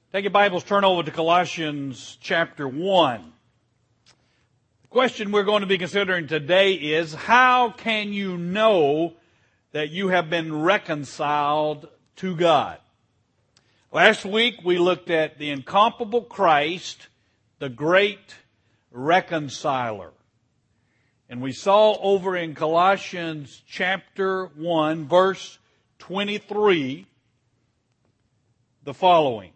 Take your Bibles, turn over to Colossians chapter 1. The question we're going to be considering today is, how can you know that you have been reconciled to God? Last week we looked at the incomparable Christ, the great reconciler. And we saw over in Colossians chapter 1, verse 23, the following.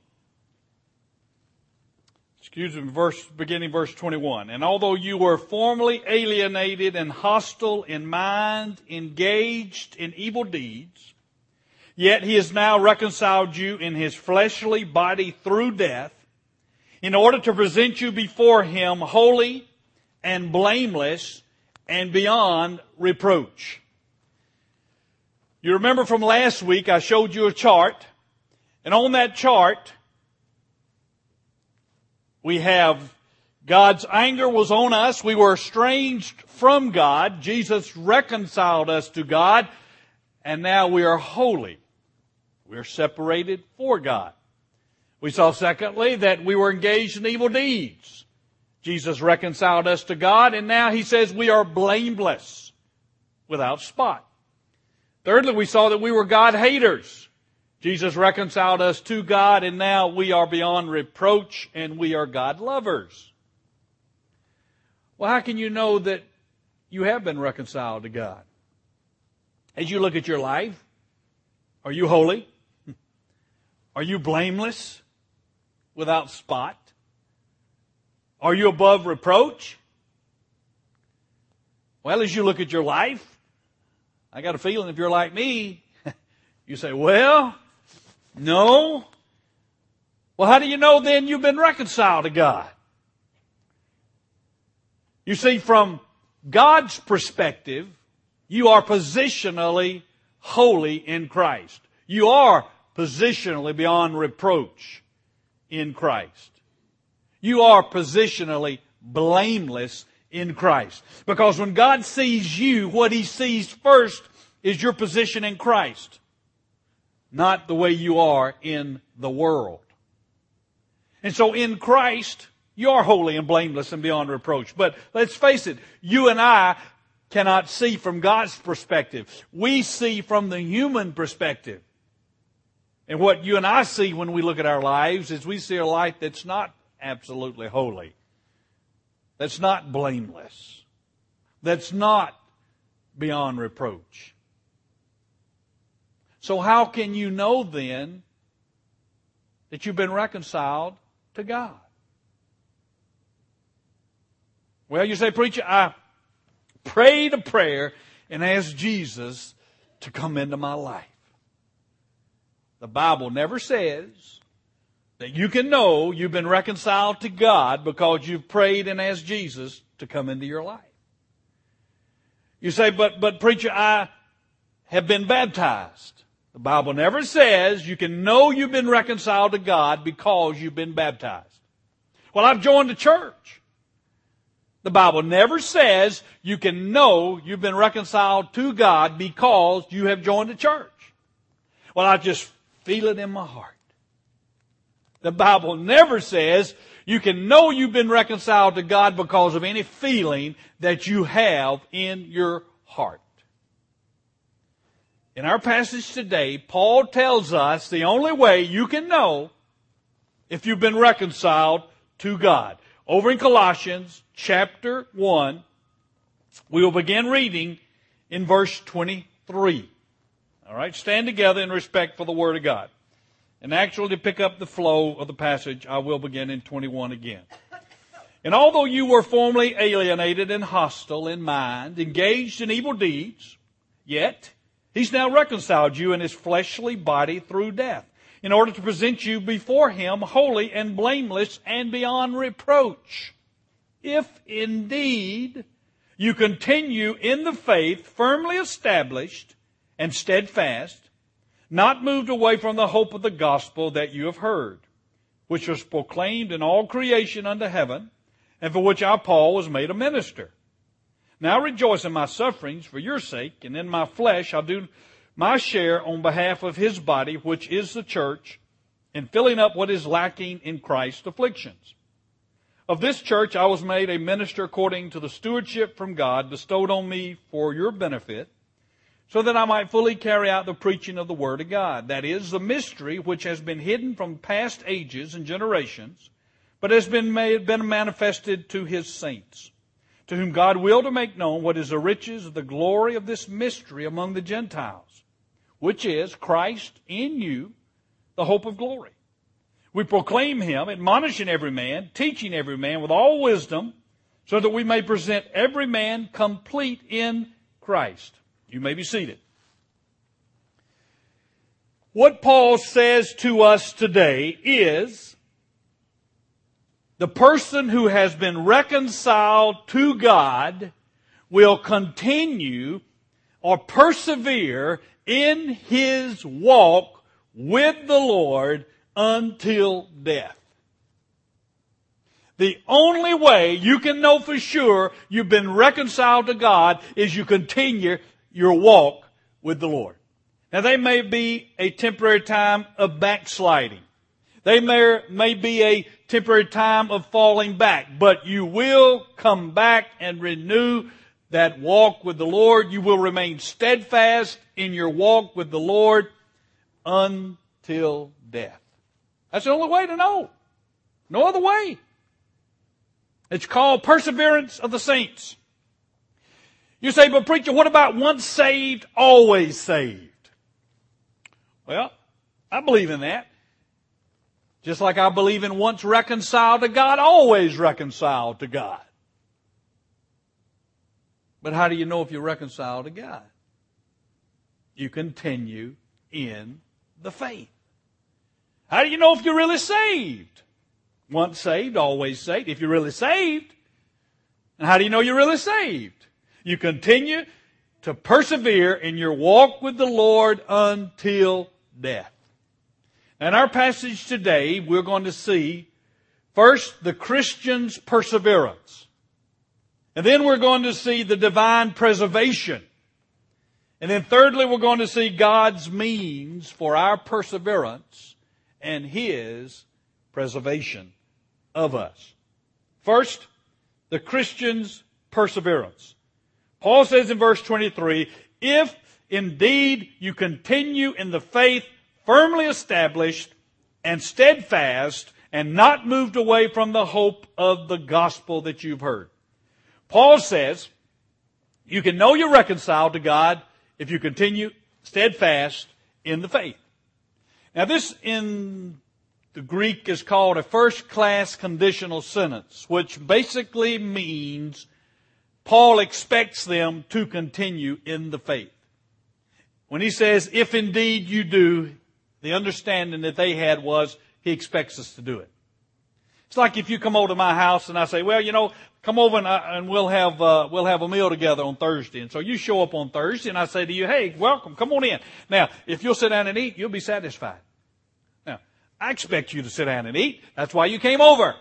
Beginning verse 21. And although you were formerly alienated and hostile in mind, engaged in evil deeds, yet He has now reconciled you in His fleshly body through death, in order to present you before Him holy and blameless and beyond reproach. You remember from last week I showed you a chart, and on that chart we have God's anger was on us. We were estranged from God. Jesus reconciled us to God. And now we are holy. We are separated for God. We saw secondly that we were engaged in evil deeds. Jesus reconciled us to God. And now He says we are blameless, without spot. Thirdly, we saw that we were God haters. Jesus reconciled us to God, and now we are beyond reproach, and we are God lovers. Well, how can you know that you have been reconciled to God? As you look at your life, are you holy? Are you blameless, without spot? Are you above reproach? Well, as you look at your life, I got a feeling if you're like me, you say, well, no. Well, how do you know then you've been reconciled to God? You see, from God's perspective, you are positionally holy in Christ. You are positionally beyond reproach in Christ. You are positionally blameless in Christ. Because when God sees you, what He sees first is your position in Christ, not the way you are in the world. And so in Christ, you are holy and blameless and beyond reproach. But let's face it, you and I cannot see from God's perspective. We see from the human perspective. And what you and I see when we look at our lives is we see a life that's not absolutely holy, that's not blameless, that's not beyond reproach. So how can you know then that you've been reconciled to God? Well, you say, preacher, I prayed a prayer and asked Jesus to come into my life. The Bible never says that you can know you've been reconciled to God because you've prayed and asked Jesus to come into your life. You say, but preacher, I have been baptized. The Bible never says you can know you've been reconciled to God because you've been baptized. Well, I've joined the church. The Bible never says you can know you've been reconciled to God because you have joined the church. Well, I just feel it in my heart. The Bible never says you can know you've been reconciled to God because of any feeling that you have in your heart. In our passage today, Paul tells us the only way you can know if you've been reconciled to God. Over in Colossians chapter 1, we will begin reading in verse 23. All right, stand together in respect for the Word of God. And actually, to pick up the flow of the passage, I will begin in 21 again. And although you were formerly alienated and hostile in mind, engaged in evil deeds, yet He's now reconciled you in His fleshly body through death, in order to present you before Him holy and blameless and beyond reproach. If indeed you continue in the faith, firmly established and steadfast, not moved away from the hope of the gospel that you have heard, which was proclaimed in all creation under heaven, and for which I, Paul, was made a minister. Now I rejoice in my sufferings for your sake, and in my flesh I do my share on behalf of His body, which is the church, in filling up what is lacking in Christ's afflictions. Of this church I was made a minister according to the stewardship from God bestowed on me for your benefit, so that I might fully carry out the preaching of the Word of God. That is, the mystery which has been hidden from past ages and generations, but has been manifested to His saints, to whom God willed to make known what is the riches of the glory of this mystery among the Gentiles, which is Christ in you, the hope of glory. We proclaim Him, admonishing every man, teaching every man with all wisdom, so that we may present every man complete in Christ. You may be seated. What Paul says to us today is, the person who has been reconciled to God will continue or persevere in his walk with the Lord until death. The only way you can know for sure you've been reconciled to God is you continue your walk with the Lord. Now, there may be a temporary time of backsliding. There may be a temporary time of falling back, but you will come back and renew that walk with the Lord. You will remain steadfast in your walk with the Lord until death. That's the only way to know. No other way. It's called perseverance of the saints. You say, but preacher, what about once saved, always saved? Well, I believe in that. Just like I believe in once reconciled to God, always reconciled to God. But how do you know if you're reconciled to God? You continue in the faith. How do you know if you're really saved? Once saved, always saved. If you're really saved, and how do you know you're really saved? You continue to persevere in your walk with the Lord until death. In our passage today, we're going to see first the Christian's perseverance. And then we're going to see the divine preservation. And then thirdly, we're going to see God's means for our perseverance and His preservation of us. First, the Christian's perseverance. Paul says in verse 23, if indeed you continue in the faith firmly established and steadfast and not moved away from the hope of the gospel that you've heard. Paul says you can know you're reconciled to God if you continue steadfast in the faith. Now this in the Greek is called a first-class conditional sentence, which basically means Paul expects them to continue in the faith. When he says, if indeed you do, the understanding that they had was he expects us to do it. It's like if you come over to my house and I say, well, come over and we'll have a meal together on Thursday. And so you show up on Thursday and I say to you, hey, welcome, come on in. Now, if you'll sit down and eat, you'll be satisfied. Now, I expect you to sit down and eat. That's why you came over.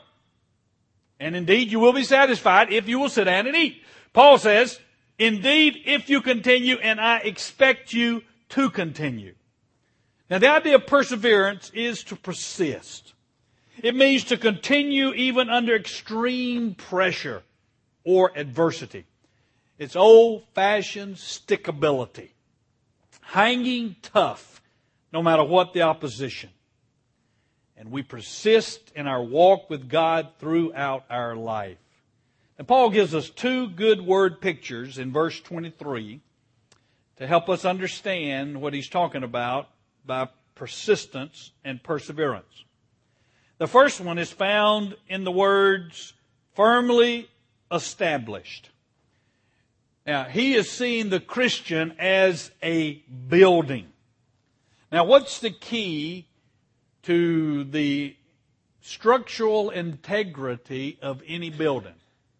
And indeed, you will be satisfied if you will sit down and eat. Paul says, indeed, if you continue, and I expect you to continue. Now, the idea of perseverance is to persist. It means to continue even under extreme pressure or adversity. It's old-fashioned stickability. Hanging tough no matter what the opposition. And we persist in our walk with God throughout our life. And Paul gives us two good word pictures in verse 23 to help us understand what he's talking about by persistence and perseverance. The first one is found in the words firmly established. Now, he is seeing the Christian as a building. Now, what's the key to the structural integrity of any building?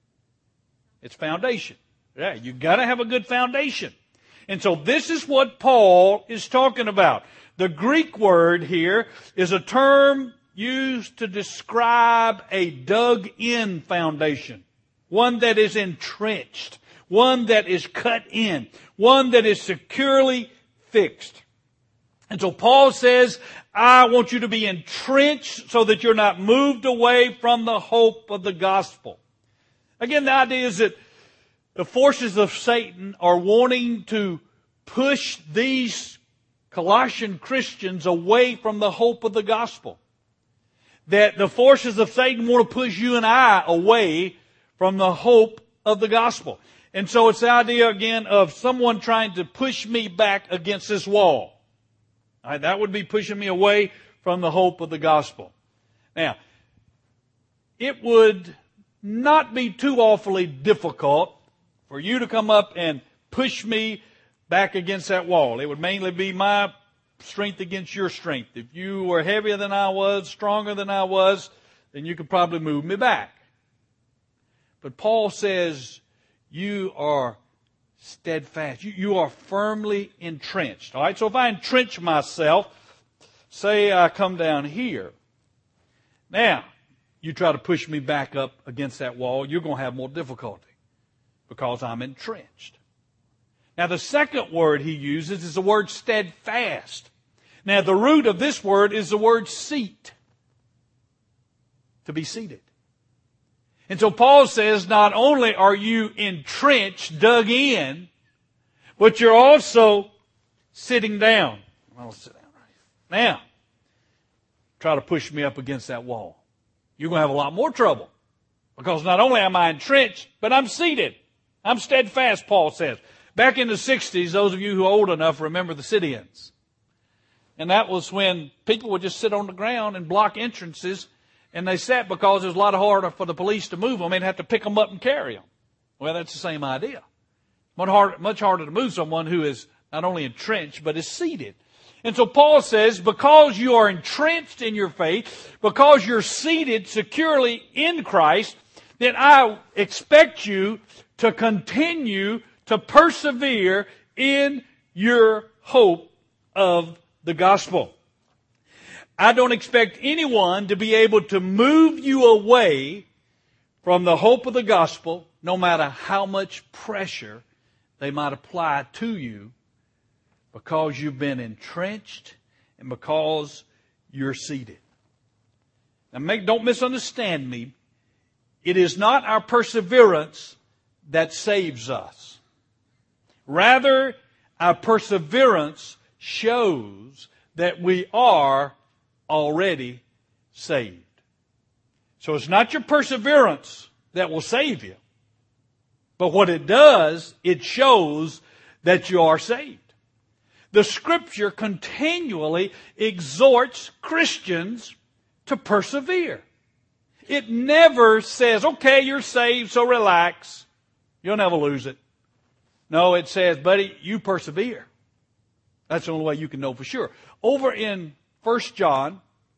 It's foundation. Yeah, you've got to have a good foundation. And so this is what Paul is talking about. The Greek word here is a term used to describe a dug-in foundation. One that is entrenched. One that is cut in. One that is securely fixed. And so Paul says, I want you to be entrenched so that you're not moved away from the hope of the gospel. Again, the idea is that the forces of Satan are wanting to push these Colossian Christians away from the hope of the gospel. That the forces of Satan want to push you and I away from the hope of the gospel. And so it's the idea again of someone trying to push me back against this wall. All right, that would be pushing me away from the hope of the gospel. Now, it would not be too awfully difficult for you to come up and push me back against that wall. It would mainly be my strength against your strength. If you were heavier than I was, stronger than I was, then you could probably move me back. But Paul says you are steadfast. You are firmly entrenched. All right, so if I entrench myself, say I come down here. Now, you try to push me back up against that wall, you're going to have more difficulty because I'm entrenched. Now, the second word he uses is the word steadfast. Now, the root of this word is the word seat, to be seated. And so Paul says not only are you entrenched, dug in, but you're also sitting down. I'll sit down right here. Now, try to push me up against that wall. You're going to have a lot more trouble. Because not only am I entrenched, but I'm seated. I'm steadfast, Paul says. Back in the 60s, those of you who are old enough remember the sit-ins. And that was when people would just sit on the ground and block entrances. And they sat because it was a lot harder for the police to move them. They'd have to pick them up and carry them. Well, that's the same idea. Much harder to move someone who is not only entrenched, but is seated. And so Paul says, because you are entrenched in your faith, because you're seated securely in Christ, then I expect you to continue to persevere in your hope of the gospel. I don't expect anyone to be able to move you away from the hope of the gospel, no matter how much pressure they might apply to you, because you've been entrenched and because you're seated. Now, don't misunderstand me. It is not our perseverance that saves us. Rather, our perseverance shows that we are already saved. So it's not your perseverance that will save you. But what it does, it shows that you are saved. The Scripture continually exhorts Christians to persevere. It never says, okay, you're saved, so relax. You'll never lose it. No, it says, buddy, you persevere. That's the only way you can know for sure. Over in 1 John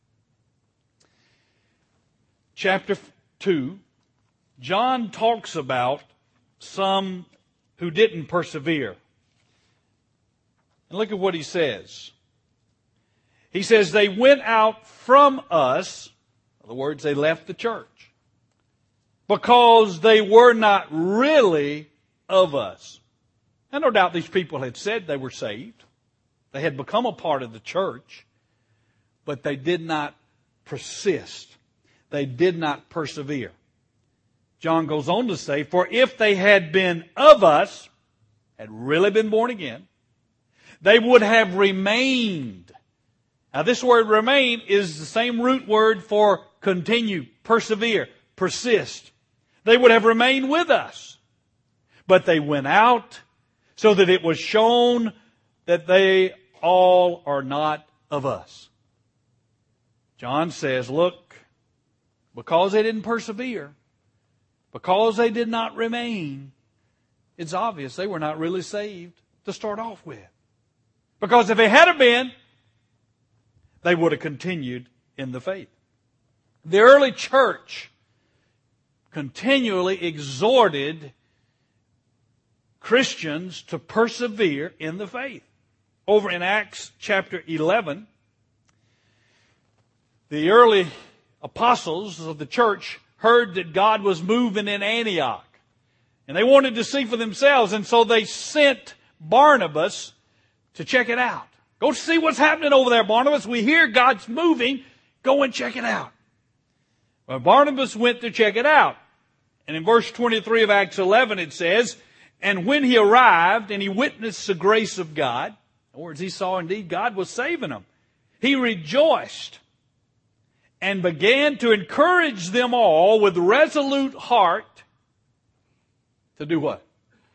chapter 2, John talks about some who didn't persevere. And look at what he says. He says, they went out from us. In other words, they left the church. Because they were not really of us. And no doubt these people had said they were saved. They had become a part of the church. But they did not persist. They did not persevere. John goes on to say, for if they had been of us, had really been born again, they would have remained. Now this word remain is the same root word for continue, persevere, persist. They would have remained with us. But they went out so that it was shown that they all are not of us. John says, look, because they didn't persevere, because they did not remain, it's obvious they were not really saved to start off with. Because if it had been, they would have continued in the faith. The early church continually exhorted Christians to persevere in the faith. Over in Acts chapter 11, the early apostles of the church heard that God was moving in Antioch. And they wanted to see for themselves, and so they sent Barnabas to check it out. Go see what's happening over there, Barnabas. We hear God's moving. Go and check it out. Well, Barnabas went to check it out. And in verse 23 of Acts 11 it says, and when he arrived and he witnessed the grace of God, in other words, he saw indeed God was saving him, he rejoiced and began to encourage them all with resolute heart to do what?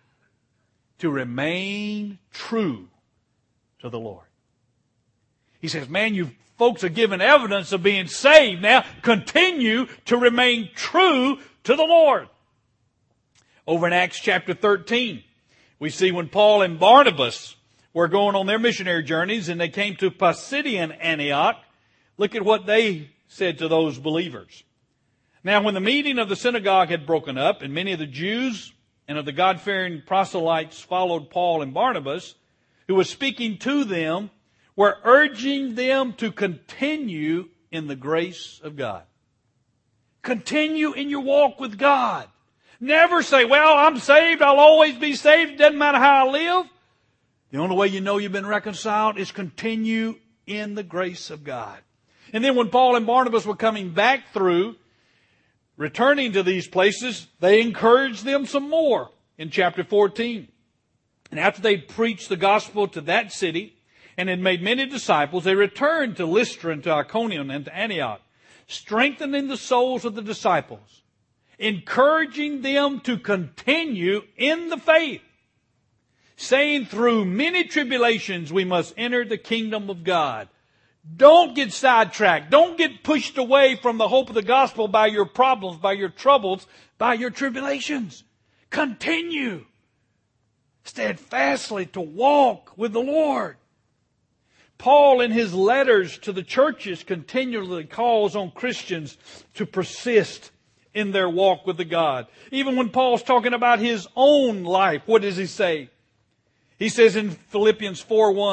To remain true to the Lord. He says, man, you folks are giving evidence of being saved. Now continue to remain true to the Lord. Over in Acts chapter 13, we see when Paul and Barnabas were going on their missionary journeys and they came to Pisidian Antioch, look at what they said to those believers. Now when the meeting of the synagogue had broken up and many of the Jews and of the God-fearing proselytes followed Paul and Barnabas, who was speaking to them, were urging them to continue in the grace of God. Continue in your walk with God. Never say, well, I'm saved, I'll always be saved, it doesn't matter how I live. The only way you know you've been reconciled is continue in the grace of God. And then when Paul and Barnabas were coming back through, returning to these places, they encouraged them some more in chapter 14. And after they'd preached the gospel to that city and had made many disciples, they returned to Lystra and to Iconium and to Antioch, strengthening the souls of the disciples, encouraging them to continue in the faith, saying through many tribulations we must enter the kingdom of God. Don't get sidetracked. Don't get pushed away from the hope of the gospel by your problems, by your troubles, by your tribulations. Continue steadfastly to walk with the Lord. Paul in his letters to the churches continually calls on Christians to persist in their walk with the God. Even when Paul's talking about his own life, what does he say? He says in Philippians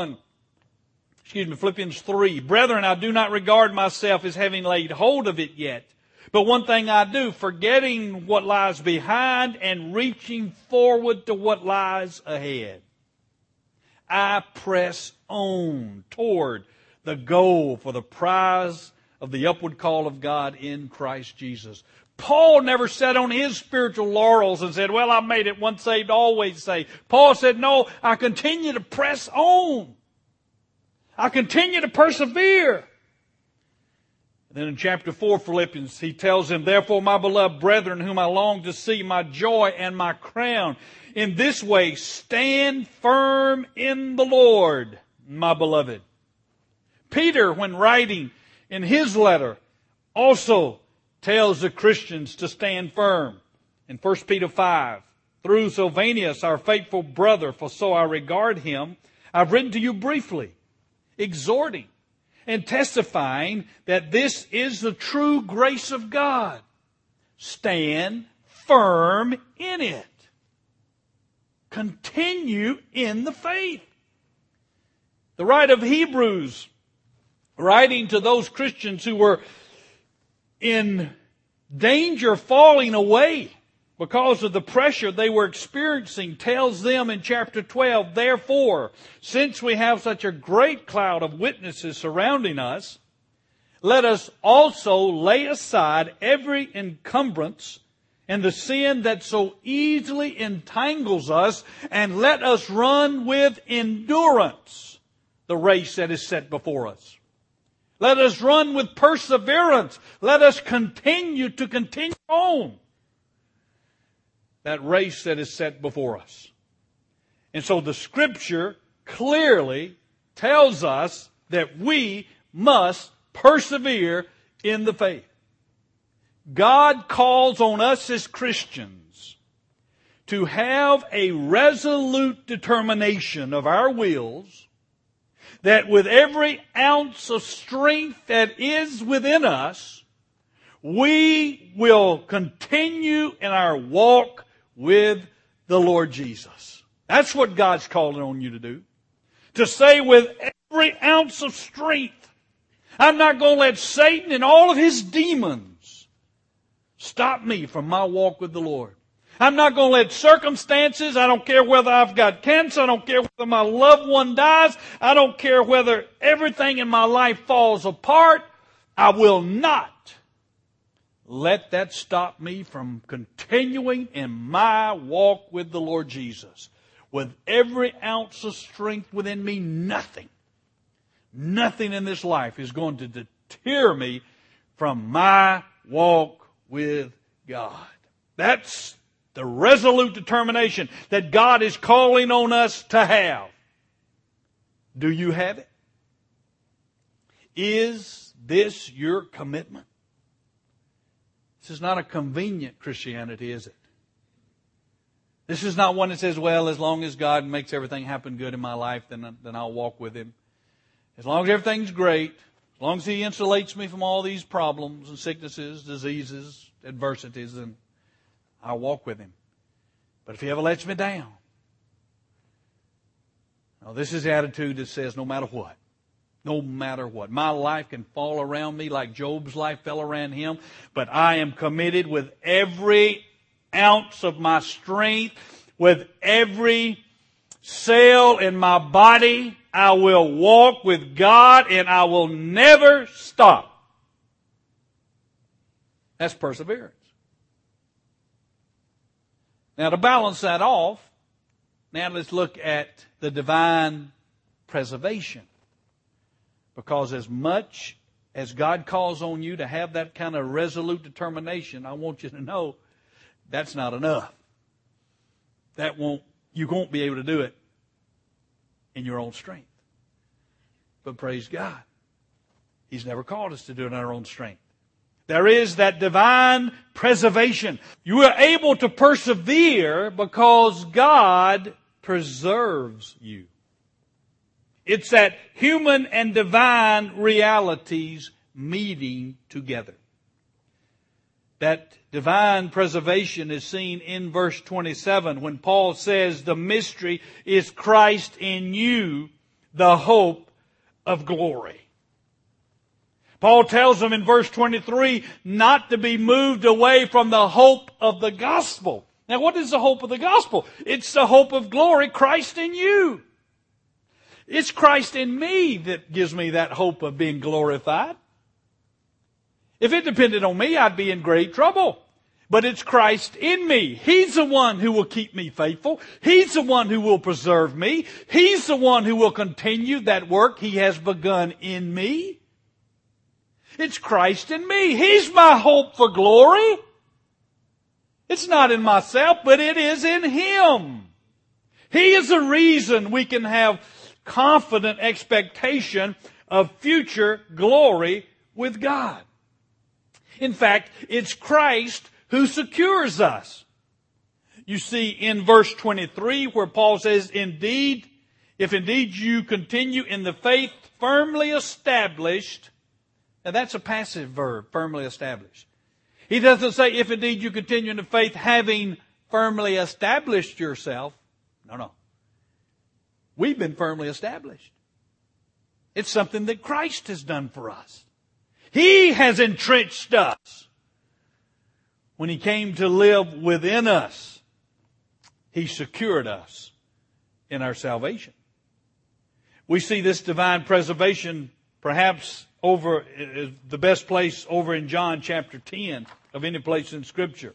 3, brethren, I do not regard myself as having laid hold of it yet. But one thing I do, forgetting what lies behind and reaching forward to what lies ahead. I press on toward the goal for the prize of the upward call of God in Christ Jesus. Paul never sat on his spiritual laurels and said, well, I made it once saved, always saved. Paul said, no, I continue to press on. I continue to persevere. And then in chapter 4, Philippians, he tells them, therefore, my beloved brethren, whom I long to see, my joy and my crown, in this way stand firm in the Lord, my beloved. Peter, when writing in his letter, also tells the Christians to stand firm. In 1 Peter 5, through Silvanus, our faithful brother, for so I regard him, I've written to you briefly, exhorting and testifying that this is the true grace of God. Stand firm in it. Continue in the faith. The writer of Hebrews, writing to those Christians who were in danger of falling away because of the pressure they were experiencing, tells them in chapter 12, therefore, since we have such a great cloud of witnesses surrounding us, let us also lay aside every encumbrance and the sin that so easily entangles us, and let us run with endurance the race that is set before us. Let us run with perseverance. Let us continue on that race that is set before us. And so the Scripture clearly tells us that we must persevere in the faith. God calls on us as Christians to have a resolute determination of our wills that with every ounce of strength that is within us, we will continue in our walk with the Lord Jesus. That's what God's calling on you to do. To say with every ounce of strength, I'm not going to let Satan and all of his demons stop me from my walk with the Lord. I'm not going to let circumstances, I don't care whether I've got cancer, I don't care whether my loved one dies, I don't care whether everything in my life falls apart, I will not let that stop me from continuing in my walk with the Lord Jesus. With every ounce of strength within me, nothing in this life is going to deter me from my walk with God. That's the resolute determination that God is calling on us to have. Do you have it? Is this your commitment? This is not a convenient Christianity, is it? This is not one that says, well, as long as God makes everything happen good in my life, then I'll walk with Him. As long as everything's great, as long as He insulates me from all these problems and sicknesses, diseases, adversities, then I'll walk with Him. But if He ever lets me down, now this is the attitude that says no matter what, my life can fall around me like Job's life fell around him, but I am committed with every ounce of my strength, with every cell in my body. I will walk with God and I will never stop. That's perseverance. Now, to balance that off, now let's look at the divine preservation. Because as much as God calls on you to have that kind of resolute determination, I want you to know that's not enough. You won't be able to do it in your own strength. But praise God, He's never called us to do it in our own strength. There is that divine preservation. You are able to persevere because God preserves you. It's that human and divine realities meeting together. That divine preservation is seen in verse 27 when Paul says the mystery is Christ in you, the hope of glory. Paul tells them in verse 23 not to be moved away from the hope of the gospel. Now, what is the hope of the gospel? It's the hope of glory, Christ in you. It's Christ in me that gives me that hope of being glorified. If it depended on me, I'd be in great trouble. But it's Christ in me. He's the one who will keep me faithful. He's the one who will preserve me. He's the one who will continue that work He has begun in me. It's Christ in me. He's my hope for glory. It's not in myself, but it is in Him. He is the reason we can have confident expectation of future glory with God. In fact, it's Christ who secures us. You see in verse 23 where Paul says, if indeed you continue in the faith firmly established. Now that's a passive verb, firmly established. He doesn't say, if indeed you continue in the faith having firmly established yourself. No. We've been firmly established. It's something that Christ has done for us. He has entrenched us. When He came to live within us, He secured us in our salvation. We see this divine preservation perhaps over the best place over in John chapter 10 of any place in Scripture,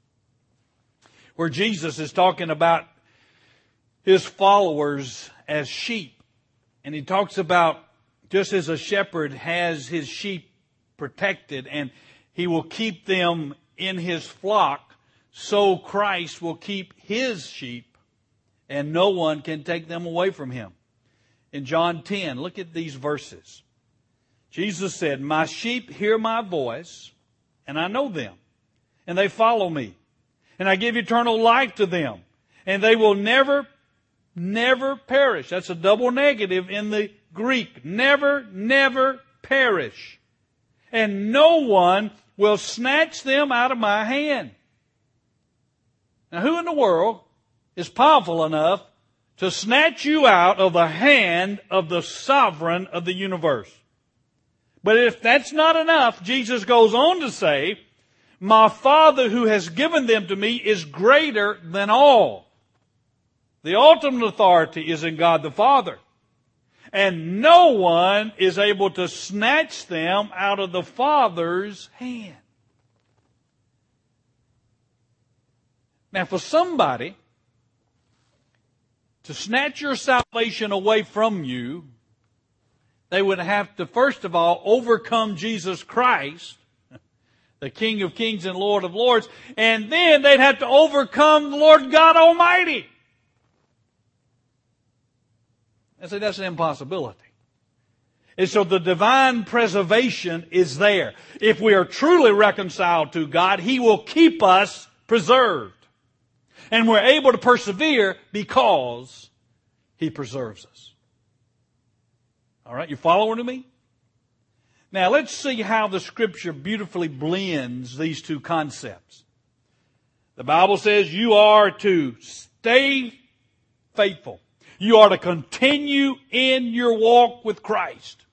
where Jesus is talking about His followers as sheep. And He talks about just as a shepherd has his sheep protected and he will keep them in His flock, so Christ will keep His sheep and no one can take them away from Him. In John 10, look at these verses. Jesus said, my sheep hear my voice and I know them and they follow me and I give eternal life to them and they will never perish. That's a double negative in the Greek. Never perish. And no one will snatch them out of my hand. Now, who in the world is powerful enough to snatch you out of the hand of the sovereign of the universe? But if that's not enough, Jesus goes on to say My Father who has given them to me is greater than all. The ultimate authority is in God the Father. And no one is able to snatch them out of the Father's hand. Now, for somebody to snatch your salvation away from you, they would have to, first of all, overcome Jesus Christ, the King of Kings and Lord of Lords, and then they'd have to overcome the Lord God Almighty. I say that's an impossibility. And so the divine preservation is there. If we are truly reconciled to God, He will keep us preserved. And we're able to persevere because He preserves us. All right, you following me? Now let's see how the Scripture beautifully blends these two concepts. The Bible says you are to stay faithful. You are to continue in your walk with Christ.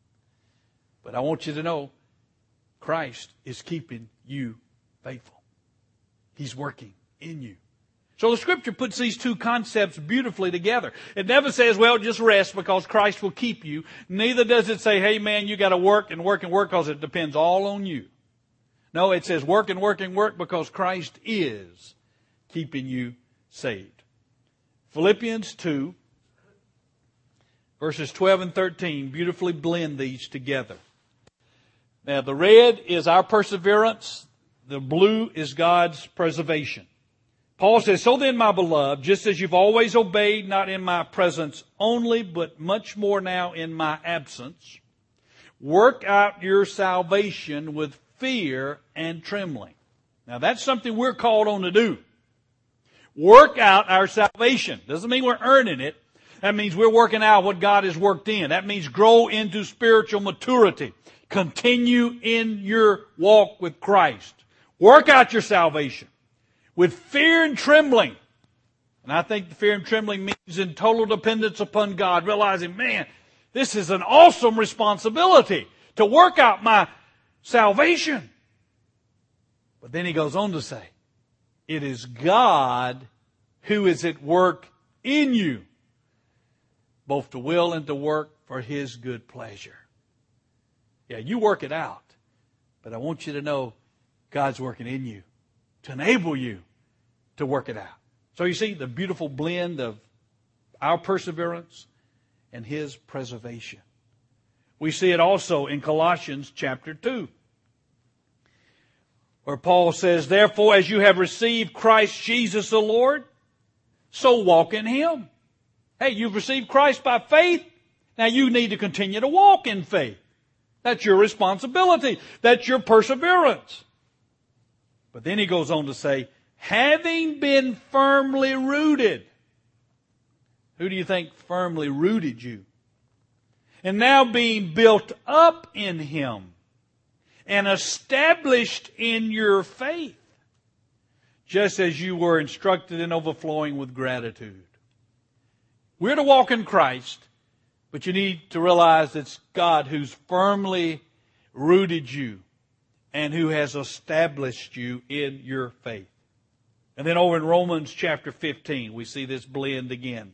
But I want you to know, Christ is keeping you faithful. He's working in you. So the Scripture puts these two concepts beautifully together. It never says, well, just rest because Christ will keep you. Neither does it say, hey man, you got to work and work and work because it depends all on you. No, it says work and work and work because Christ is keeping you saved. Philippians 2, verses 12 and 13, beautifully blend these together. Now, the red is our perseverance. The blue is God's preservation. Paul says, so then, my beloved, just as you've always obeyed, not in my presence only, but much more now in my absence, work out your salvation with fear and trembling. Now, that's something we're called on to do. Work out our salvation. Doesn't mean we're earning it. That means we're working out what God has worked in. That means grow into spiritual maturity. Continue in your walk with Christ. Work out your salvation with fear and trembling. And I think the fear and trembling means in total dependence upon God, realizing, man, this is an awesome responsibility to work out my salvation. But then he goes on to say, it is God who is at work in you, both to will and to work for His good pleasure. Yeah, you work it out. But I want you to know God's working in you to enable you to work it out. So you see the beautiful blend of our perseverance and His preservation. We see it also in Colossians chapter 2, where Paul says, therefore, as you have received Christ Jesus the Lord, so walk in Him. Hey, you've received Christ by faith. Now you need to continue to walk in faith. That's your responsibility. That's your perseverance. But then he goes on to say, having been firmly rooted. Who do you think firmly rooted you? And now being built up in Him and established in your faith, just as you were instructed and overflowing with gratitude. We're to walk in Christ, but you need to realize it's God who's firmly rooted you and who has established you in your faith. And then over in Romans chapter 15, we see this blend again.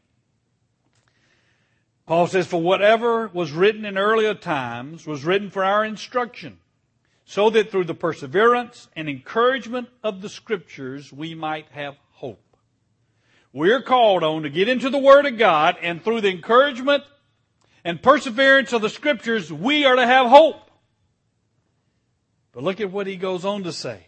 Paul says, for whatever was written in earlier times was written for our instruction, so that through the perseverance and encouragement of the Scriptures we might have hope. We're called on to get into the Word of God, and through the encouragement and perseverance of the Scriptures, we are to have hope. But look at what he goes on to say.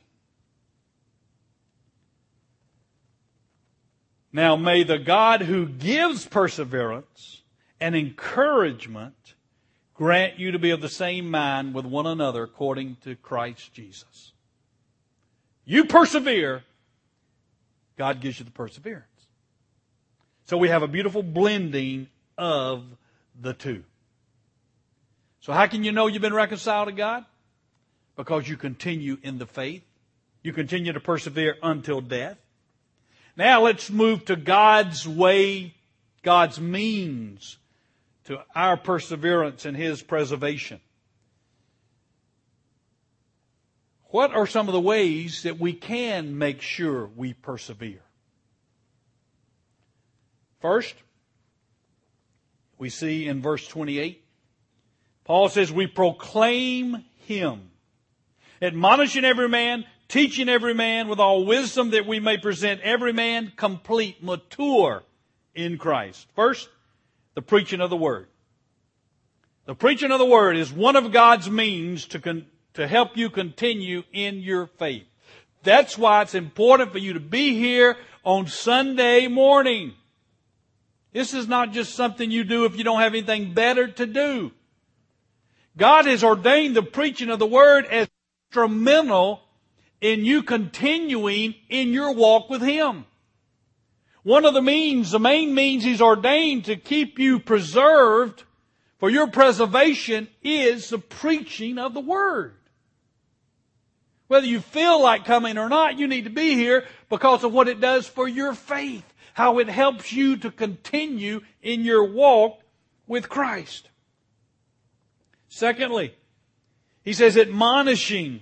Now may the God who gives perseverance and encouragement grant you to be of the same mind with one another according to Christ Jesus. You persevere, God gives you the perseverance. So we have a beautiful blending of the two. So how can you know you've been reconciled to God? Because you continue in the faith. You continue to persevere until death. Now let's move to God's way, God's means to our perseverance and His preservation. what are some of the ways that we can make sure we persevere? First, we see in verse 28, Paul says, we proclaim Him, admonishing every man, teaching every man with all wisdom, that we may present every man complete, mature in Christ. First, the preaching of the Word. The preaching of the Word is one of God's means to help you continue in your faith. That's why it's important for you to be here on Sunday morning. This is not just something you do if you don't have anything better to do. God has ordained the preaching of the Word as instrumental in you continuing in your walk with Him. One of the main means He's ordained to keep you preserved for your preservation is the preaching of the Word. Whether you feel like coming or not, you need to be here because of what it does for your faith, how it helps you to continue in your walk with Christ. Secondly, he says admonishing.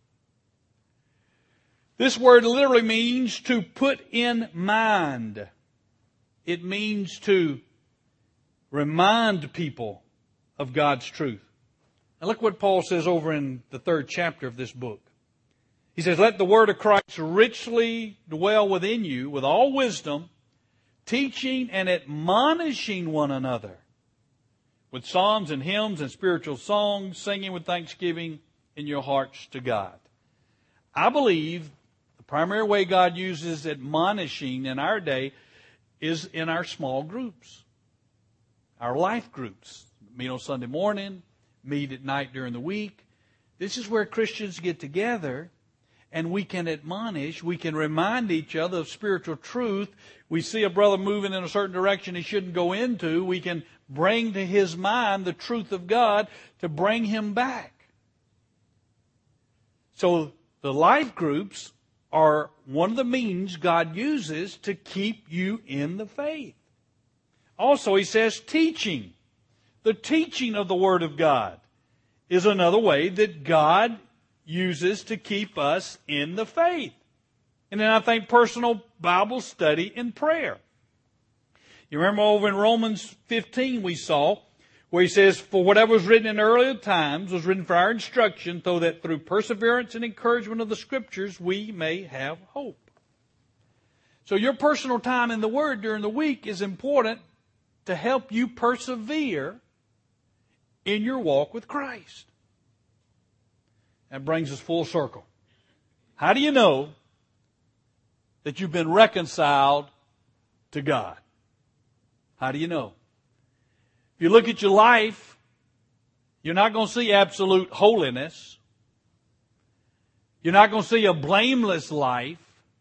This word literally means to put in mind. It means to remind people of God's truth. Now look what Paul says over in the 3rd chapter of this book. He says, let the word of Christ richly dwell within you with all wisdom, teaching and admonishing one another with psalms and hymns and spiritual songs, singing with thanksgiving in your hearts to God. I believe the primary way God uses admonishing in our day is in our small groups, our life groups. Meet on Sunday morning, meet at night during the week. This is where Christians get together and we can admonish, we can remind each other of spiritual truth. We see a brother moving in a certain direction he shouldn't go into. We can bring to his mind the truth of God to bring him back. So the life groups are one of the means God uses to keep you in the faith. Also, he says teaching. The teaching of the Word of God is another way that God uses to keep us in the faith. And then I think personal Bible study and prayer. You remember over in Romans 15 we saw where he says, for whatever was written in earlier times was written for our instruction, so that through perseverance and encouragement of the Scriptures we may have hope. So your personal time in the Word during the week is important to help you persevere in your walk with Christ. That brings us full circle. How do you know that you've been reconciled to God? How do you know? If you look at your life, you're not going to see absolute holiness. You're not going to see a blameless life.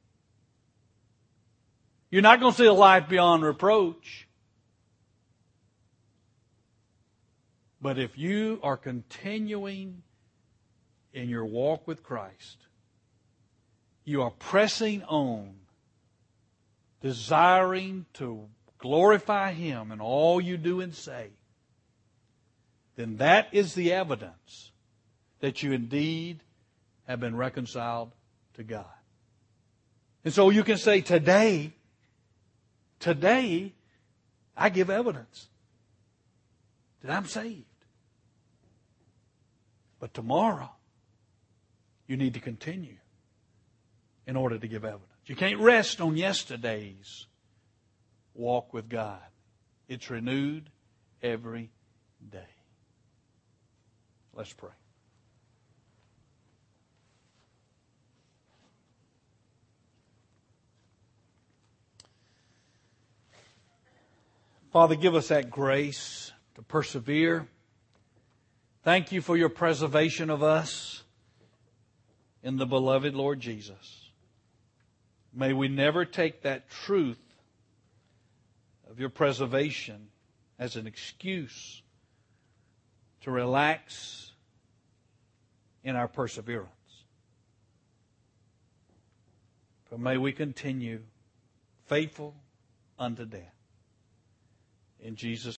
You're not going to see a life beyond reproach. But if you are continuing in your walk with Christ, you are pressing on, desiring to glorify Him in all you do and say, then that is the evidence that you indeed have been reconciled to God. And so you can say, today, I give evidence that I'm saved. But tomorrow, you need to continue in order to give evidence. You can't rest on yesterday's walk with God. It's renewed every day. Let's pray. Father, give us that grace to persevere. Thank you for your preservation of us in the beloved Lord Jesus. May we never take that truth of your preservation as an excuse to relax in our perseverance. But may we continue faithful unto death. In Jesus'